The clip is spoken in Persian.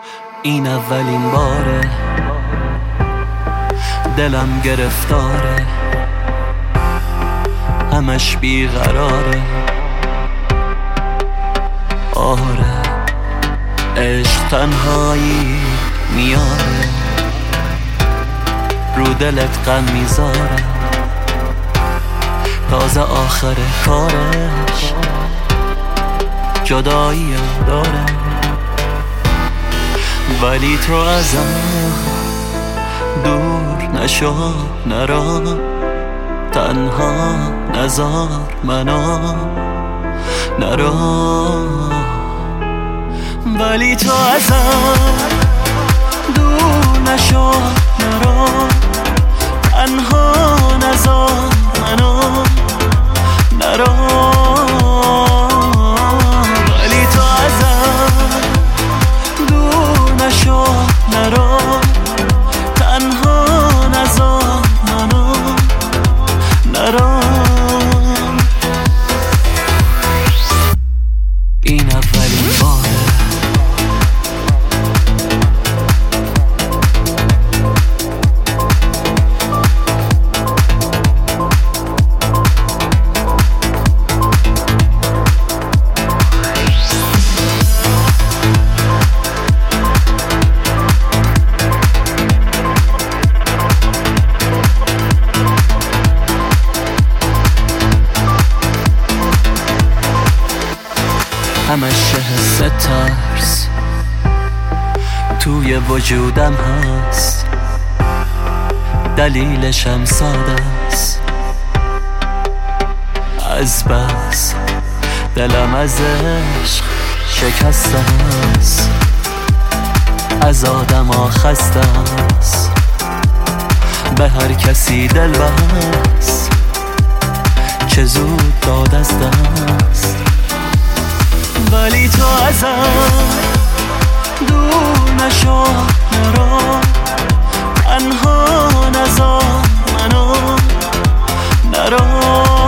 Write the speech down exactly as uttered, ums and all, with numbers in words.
این اولین باره دلم گرفتاره، همش بیقراره. آره عشق تنهایی میاره، رو دلت غم میذاره، تازه آخر کارش جدایی داره. ولی تو ازم دور نشو، نرا تنها نذار منو، نرا. ولی تو ازم دور نشو، نرا تنها نذار منو، نرا. ولی تو ازم دور نشو، نرا تنها نذار منو، نرا. این اولین باره همش حس ترس توی وجودم هست، دلیلشم ساده است. از بس دلم از عشق شکسته است، از آدم ها خسته است، به هر کسی دل بست، چه زود داد از دست. ولی تو ازم دور نشو، نرا تنها نذار منو، نرا.